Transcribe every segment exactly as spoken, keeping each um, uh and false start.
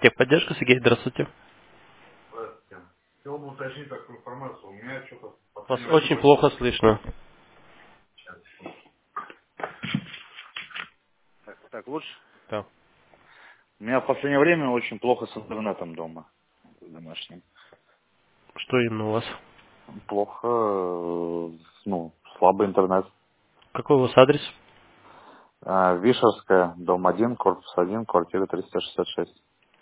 Техподдержка, Сергей, здравствуйте. Здравствуйте. Хотел бы уточнить такую информацию. У меня что-то в Вас последнее время очень очень... плохо слышно. Сейчас. Так, так лучше? Да. У меня в последнее время очень плохо с интернетом дома. Домашним. Что именно у вас? Плохо, э, ну, слабый интернет. Какой у вас адрес? А, Вишерская, дом один, корпус один, квартира триста шестьдесят шесть.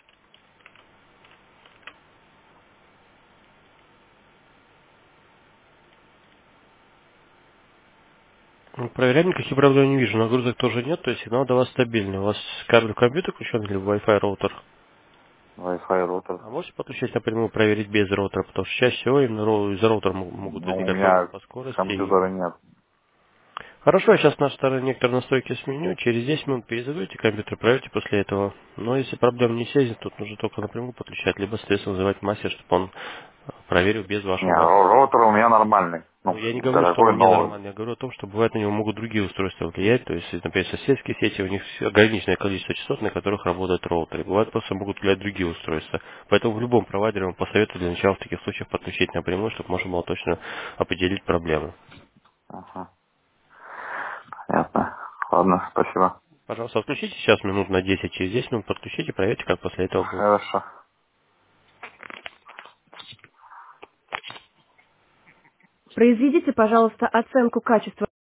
Ну, проверяем, никаких проблем не вижу. Нагрузок тоже нет, то есть сигнал до вас стабильный. У вас кабель в компьютер включен или Wi-Fi роутер? Wi-Fi роутер. А можете подключить напрямую, проверить без роутера, потому что чаще всего именно ро- из-за роутера мо- могут Ну, у возникать проблемы меня по скорости. И... компьютера нет. Хорошо, я сейчас на стороне некоторые настройки сменю. Через десять минут перезагрузите компьютер, проверьте после этого. Но если проблем не исчезнет, тут нужно только напрямую подключать, либо, соответственно, вызывать мастера, чтобы он э, проверил без Не, вашего ро- разрешения. роутер у меня нормальный. Ну, Ну, я не говорю, что дорогой, он новый. ненормальный, я говорю о том, что бывает на него могут другие устройства влиять, то есть, например, соседские сети, у них ограниченное количество частот, на которых работают роутеры. Бывает просто могут влиять другие устройства. Поэтому в любом провайдере вам посоветую для начала в таких случаях подключить напрямую, чтобы можно было точно определить проблему. Ага, понятно. Ладно, спасибо. Пожалуйста, отключите сейчас минут на десять, через десять минут подключите, проверьте, как после этого будет. Хорошо. Произведите, пожалуйста, оценку качества